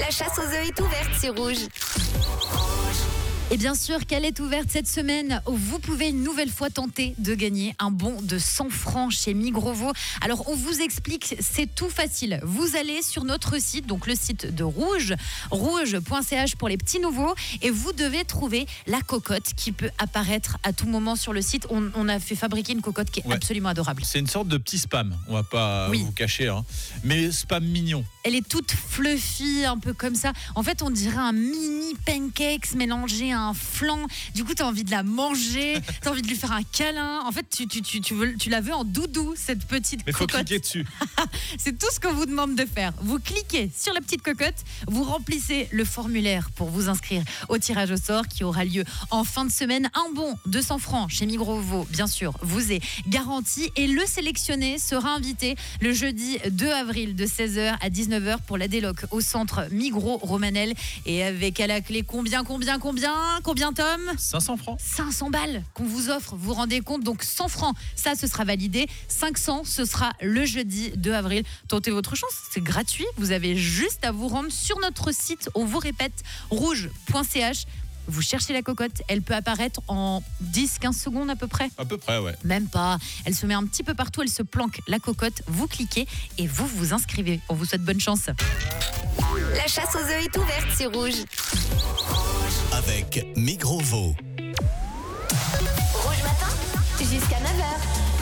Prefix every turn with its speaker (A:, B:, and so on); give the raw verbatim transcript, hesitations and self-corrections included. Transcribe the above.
A: La chasse aux œufs est ouverte sur Rouge.
B: Et bien sûr qu'elle est ouverte cette semaine. Vous pouvez une nouvelle fois tenter de gagner un bon de cent francs chez Migrovo. Alors on vous explique, c'est tout facile. Vous allez sur notre site, donc le site de Rouge, rouge point c h pour les petits nouveaux, et vous devez trouver la cocotte qui peut apparaître à tout moment sur le site. On, on a fait fabriquer une cocotte qui est
C: Ouais.
B: absolument adorable.
C: C'est une sorte de petit spam, on va pas
B: Oui.
C: vous cacher, hein. Mais spam mignon.
B: Elle est toute fluffy, un peu comme ça. En fait, on dirait un mini pancakes mélangé à un flan. Du coup, tu as envie de la manger, tu as envie de lui faire un câlin. En fait, tu, tu, tu, tu, veux, tu la veux en doudou, cette petite
C: Mais faut
B: cocotte.
C: cliquer dessus.
B: C'est tout ce qu'on vous demande de faire. Vous cliquez sur la petite cocotte, vous remplissez le formulaire pour vous inscrire au tirage au sort qui aura lieu en fin de semaine. Un bon deux cents francs chez Migrovo, bien sûr, vous est garanti. Et le sélectionné sera invité le jeudi deux avril de seize heures à dix-neuf heures pour la déloc au centre Migros Romanel. Et avec à la clé combien, combien, combien, combien Tom ?
C: cinq cents francs.
B: cinq cents balles qu'on vous offre, vous vous rendez compte? Donc cent francs, ça ce sera validé. cinq cents, ce sera le jeudi deux avril. Tentez votre chance, c'est gratuit. Vous avez juste à vous rendre sur notre site. On vous répète, rouge point c h. Vous cherchez la cocotte, elle peut apparaître en dix quinze secondes à peu près.
C: À peu près, ouais.
B: Même pas. Elle se met un petit peu partout, elle se planque la cocotte. Vous cliquez et vous vous inscrivez. On vous souhaite bonne chance.
A: La chasse aux œufs est ouverte sur Rouge.
D: Avec Migrovo.
A: Rouge matin, jusqu'à neuf heures.